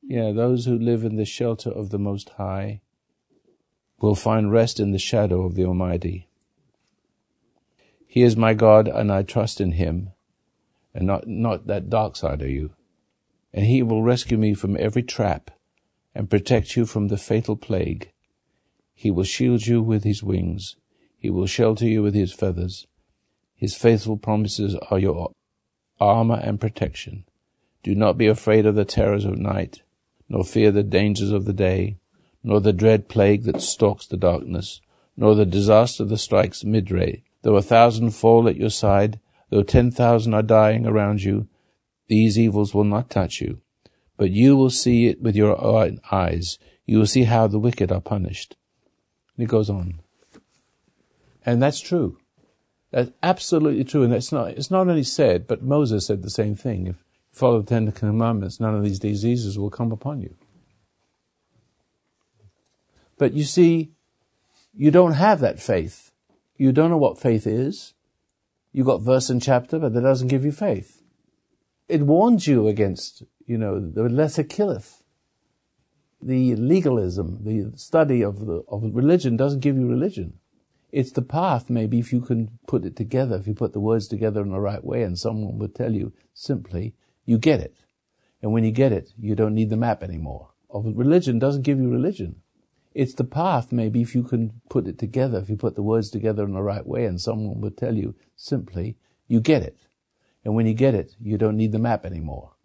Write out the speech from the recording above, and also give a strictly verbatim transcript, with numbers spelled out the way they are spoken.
Yeah, those who live in the shelter of the Most High will find rest in the shadow of the Almighty. He is my God, and I trust in him, and not, not that dark side of you. And he will rescue me from every trap and protect you from the fatal plague. He will shield you with his wings. He will shelter you with his feathers. His faithful promises are your armor and protection. Do not be afraid of the terrors of night, nor fear the dangers of the day, nor the dread plague that stalks the darkness, nor the disaster that strikes midday. Though a thousand fall at your side, though ten thousand are dying around you, these evils will not touch you. But you will see it with your own eyes. You will see how the wicked are punished. And it goes on. And that's true. That's absolutely true. And it's not, it's not only said, but Moses said the same thing. If you follow the Ten Commandments, none of these diseases will come upon you. But you see, you don't have that faith. You don't know what faith is. You got verse and chapter, but that doesn't give you faith. It warns you against, you know, the lesser killeth. The legalism, the study of the of religion doesn't give you religion. It's the path, maybe, if you can put it together, if you put the words together in the right way, and someone would tell you simply, you get it. And when you get it, you don't need the map anymore. Of religion doesn't give you religion. It's the path, maybe, if you can put it together, if you put the words together in the right way, and someone would tell you simply, you get it. And when you get it, you don't need the map anymore.